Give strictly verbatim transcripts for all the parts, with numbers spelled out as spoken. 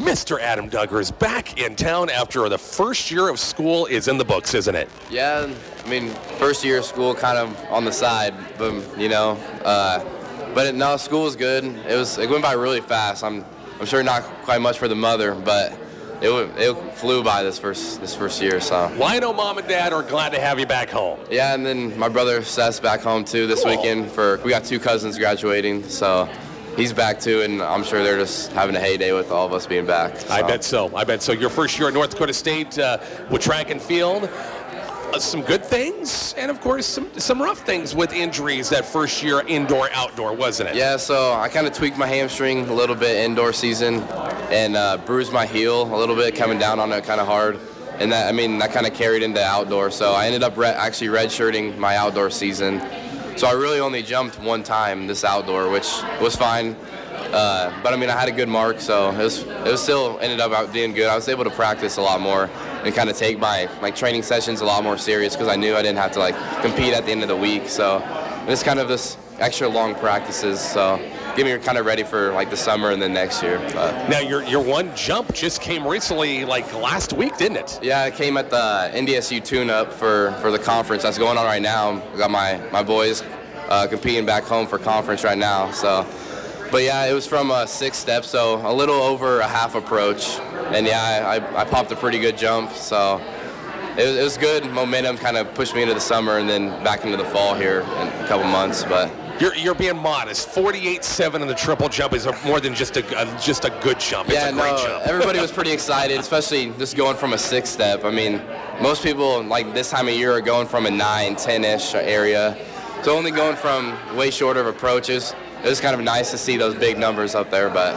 Mister Adam Duggar is back in town after the first year of school is in the books, isn't it? Yeah, I mean, first year of school kind of on the side, but, you know, uh, but it, no, school was good. It was it went by really fast. I'm I'm sure not quite much for the mother, but it it flew by this first this first year. So. Well, I know Mom and Dad are glad to have you back home. Yeah, and then my brother Seth's back home too this cool. weekend. For we got two cousins graduating, so. He's back too, and I'm sure they're just having a heyday with all of us being back. So. I bet so. I bet so. Your first year at North Dakota State uh, with track and field, uh, some good things, and of course some some rough things with injuries that first year indoor outdoor, wasn't it? Yeah. So I kind of tweaked my hamstring a little bit indoor season, and uh, bruised my heel a little bit, coming down on it kind of hard, and that I mean that kind of carried into outdoor. So I ended up re- actually redshirting my outdoor season. So I really only jumped one time this outdoor, which was fine. Uh, but I mean, I had a good mark, so it was it was still ended up out being good. I was able to practice a lot more and kind of take my like training sessions a lot more serious because I knew I didn't have to like compete at the end of the week. So it's kind of this extra long practices. So get me kind of ready for like the summer and then next year. But. Now your your one jump just came recently, like last week, didn't it? Yeah, it came at the N D S U tune-up for, for the conference that's going on right now. I got my my boys uh, competing back home for conference right now. So, but yeah, it was from a six step, so a little over a half approach, and yeah, I, I popped a pretty good jump. So. It was, it was good. Momentum kind of pushed me into the summer and then back into the fall here in a couple months. But you're you're being modest. forty-eight seven in the triple jump is a, more than just a, a just a good jump. It's yeah, a great no, jump. Everybody was pretty excited, especially just going from a six step. I mean, most people like this time of year are going from a nine, ten-ish area. So only going from way shorter of approaches. It was kind of nice to see those big numbers up there, but.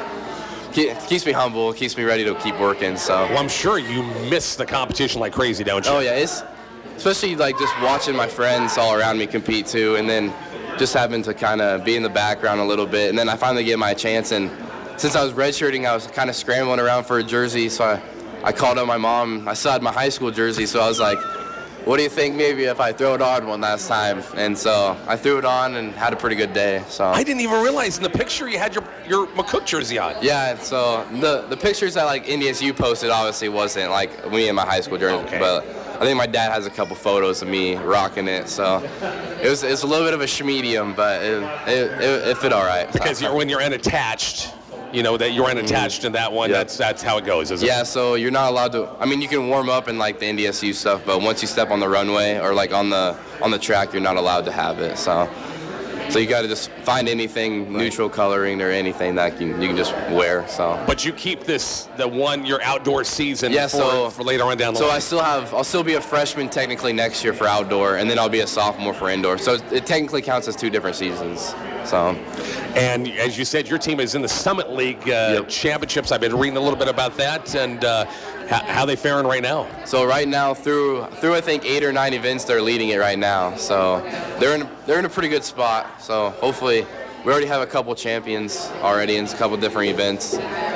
It keeps me humble, keeps me ready to keep working. So. Well, I'm sure you miss the competition like crazy, don't you? Oh yeah, it's especially like just watching my friends all around me compete too, and then just having to kind of be in the background a little bit, and then I finally get my chance. And since I was redshirting, I was kind of scrambling around for a jersey, so I, I called up my mom. I still had my high school jersey, so I was like, what do you think maybe if I throw it on one last time? And so I threw it on and had a pretty good day. So I didn't even realize in the picture you had your, your McCook jersey on. Yeah, so the the pictures that like N D S U posted obviously wasn't like me in my high school jersey, okay. But I think my dad has a couple photos of me rocking it. So it was it's a little bit of a schmedium, but it it, it, it fit all right. Because you're, when you're unattached, you know, that you're unattached in that one, yep. that's that's how it goes, isn't yeah, it? Yeah, so you're not allowed to, I mean, you can warm up in, like, the N D S U stuff, but once you step on the runway or, like, on the on the track, you're not allowed to have it, so. So you got to just find anything right. neutral coloring or anything that you, you can just wear, so. But you keep this, the one, your outdoor season yeah, for, so, for later on down the so line. So I still have, I'll still be a freshman technically next year for outdoor, and then I'll be a sophomore for indoor. So it technically counts as two different seasons, so. And as you said, your team is in the Summit League uh, yep. Championships. I've been reading a little bit about that, and uh, how, how they faring right now? So right now, through through I think eight or nine events, they're leading it right now. So they're in they're in a pretty good spot. So hopefully, we already have a couple champions already in a couple different events.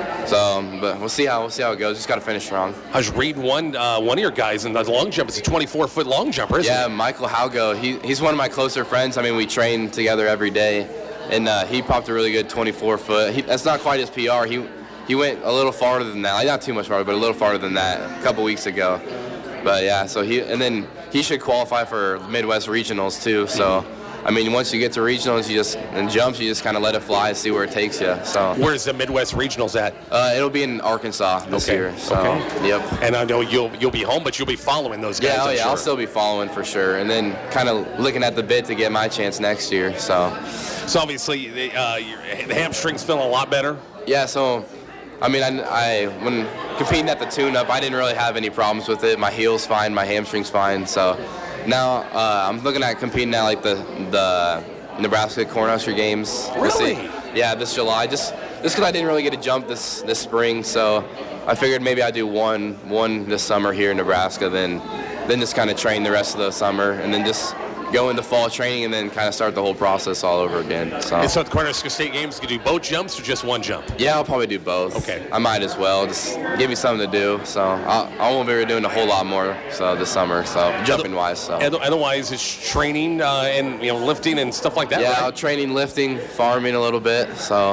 So, but we'll see how we'll see how it goes. Just got to finish strong. I was reading one uh, one of your guys in the long jump. It's a twenty-four foot long jumper, isn't yeah, it? Yeah, Michael Haugo. He he's one of my closer friends. I mean, we train together every day. And uh, he popped a really good twenty-four foot. He, that's not quite his P R. He he went a little farther than that. Like, not too much farther, but a little farther than that a couple weeks ago. But yeah, so he and then he should qualify for Midwest regionals too. So I mean, once you get to regionals, you just and jumps, you just kind of let it fly and see where it takes you. So where's the Midwest regionals at? Uh, it'll be in Arkansas this okay. year. So okay. yep. And I know you'll you'll be home, but you'll be following those guys. Yeah, oh I'm yeah, sure. I'll still be following for sure, and then kind of looking at the bit to get my chance next year. So. So obviously, the, uh, your, the hamstring's feeling a lot better. Yeah. So, I mean, I, I when competing at the tune-up, I didn't really have any problems with it. My heel's fine, my hamstring's fine. So now uh, I'm looking at competing at like the the Nebraska Cornhusker Games. Really? This, yeah, this July. Just just because I didn't really get a jump this this spring, so I figured maybe I'd do one one this summer here in Nebraska, then then just kind of train the rest of the summer, and then just go into fall training and then kind of start the whole process all over again. So, and so at the Cornhusker State Games, you can do both jumps or just one jump? Yeah, I'll probably do both. Okay. I might as well. Just give me something to do. So I'll, I won't be doing a whole lot more so this summer, so jumping-wise. So. Otherwise, it's training uh, and you know lifting and stuff like that, Yeah, right? I'll training, lifting, farming a little bit. So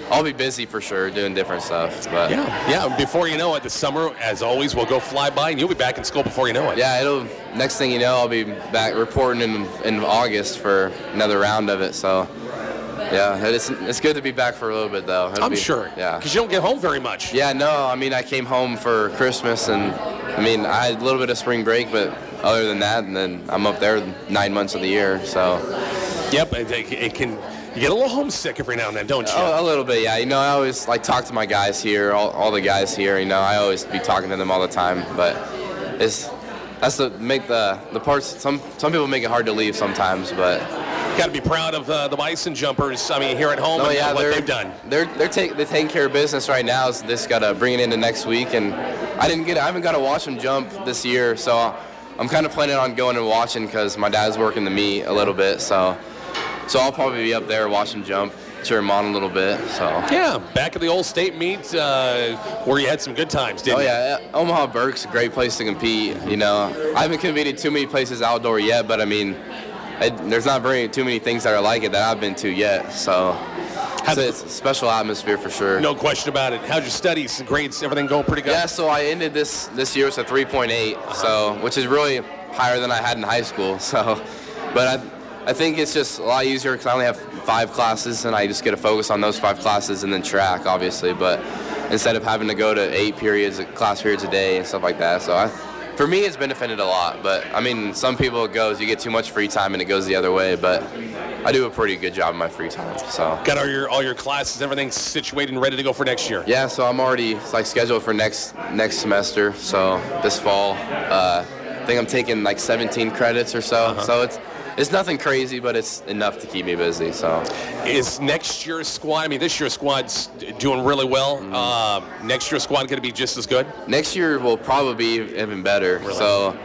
I'll be busy for sure doing different stuff. But yeah, yeah. Before you know it, the summer, as always, will go fly by, and you'll be back in school before you know it. Yeah, it'll. Next thing you know, I'll be back reporting in in August for another round of it. So. Yeah, it's it's good to be back for a little bit though. It'll I'm be, sure. Yeah. Because you don't get home very much. Yeah, no. I mean, I came home for Christmas, and I mean, I had a little bit of spring break, but other than that, and then I'm up there nine months of the year. So. Yep, it, it can. You get a little homesick every now and then, don't you? Oh, a little bit, yeah. You know, I always like talk to my guys here, all, all the guys here. You know, I always be talking to them all the time, but it's that's the make the the parts. Some some people make it hard to leave sometimes, but. Got to be proud of uh, the Bison jumpers. I mean, here at home, oh, and yeah, what they've done. They're they're, take, they're taking care of business right now. So this got to bring it into next week, and I didn't get I haven't got to watch them jump this year, so I'm kind of planning on going and watching because my dad's working the meet a little bit, so so I'll probably be up there watching jump, cheer them on a little bit. So yeah, back at the old state meet uh, where you had some good times, didn't oh, you? Oh yeah, Omaha Burke's a great place to compete. You know, I haven't competed too many places outdoor yet, but I mean. It, there's not very too many things that are like it that I've been to yet, so it's, it's a special atmosphere for sure. No question about it. How's your studies, grades, everything going pretty good? Yeah, so I ended this this year with a three point eight, uh-huh. so which is really higher than I had in high school. So, but I I think it's just a lot easier because I only have five classes and I just get to focus on those five classes and then track, obviously. But instead of having to go to eight periods, class periods a day and stuff like that, so I. For me, it's benefited a lot, but I mean, some people it goes, you get too much free time and it goes the other way, but I do a pretty good job in my free time, so. Got all your all your classes, everything situated and ready to go for next year? Yeah, so I'm already like scheduled for next next semester, so this fall. Uh, I think I'm taking like seventeen credits or so, uh-huh. so it's it's nothing crazy, but it's enough to keep me busy, so. Is next year's squad, I mean, this year's squad's doing really well. Mm-hmm. Uh, next year's squad going to be just as good? Next year will probably be even better. Really? So,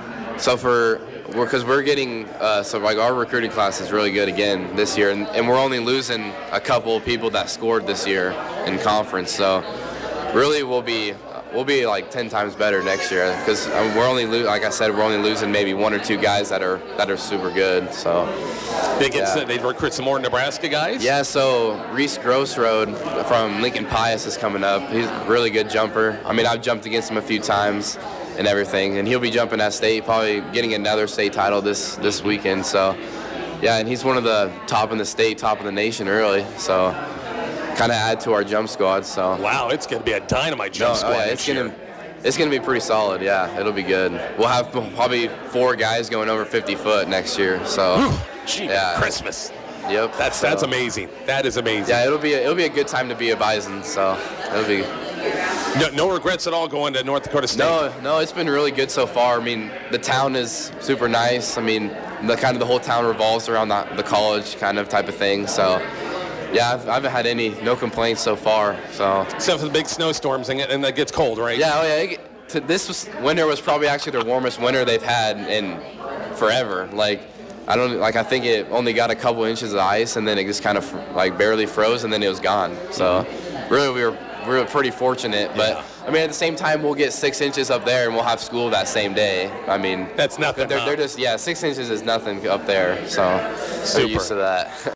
so for, because we're, we're getting, uh, so like our recruiting class is really good again this year, and, and we're only losing a couple of people that scored this year in conference, so really we'll be, We'll be like ten times better next year because we're only, lo- like I said, we're only losing maybe one or two guys that are that are super good. So they get yeah. they recruit some more Nebraska guys. Yeah, so Reese Grossroad from Lincoln Pius is coming up. He's a really good jumper. I mean, I've jumped against him a few times and everything, and he'll be jumping at state, probably getting another state title this this weekend. So yeah, and he's one of the top in the state, top of the nation, really. So. Kind of add to our jump squad, so. Wow, it's going to be a dynamite jump no, squad. Oh yeah, it's going to, it's going to be pretty solid. Yeah, it'll be good. We'll have probably four guys going over fifty foot next year. So. Whew, gee, yeah. Christmas. Yep. That's so. that's amazing. That is amazing. Yeah, it'll be a, it'll be a good time to be a Bison. So it'll be. No, no regrets at all going to North Dakota State. No, no, it's been really good so far. I mean, the town is super nice. I mean, the kind of the whole town revolves around the, the college kind of type of thing. So. Yeah, I've, I haven't had any, no complaints so far. So except for the big snowstorms and it, and it gets cold, right? Yeah, oh yeah. It, to, this was, winter was probably actually their warmest winter they've had in forever. Like, I don't like. I think it only got a couple inches of ice, and then it just kind of like barely froze, and then it was gone. So really, we were we were pretty fortunate. But yeah. I mean, at the same time, we'll get six inches up there, and we'll have school that same day. I mean, that's nothing. They're, huh? they're just yeah, six inches is nothing up there. So Super. they're used to that.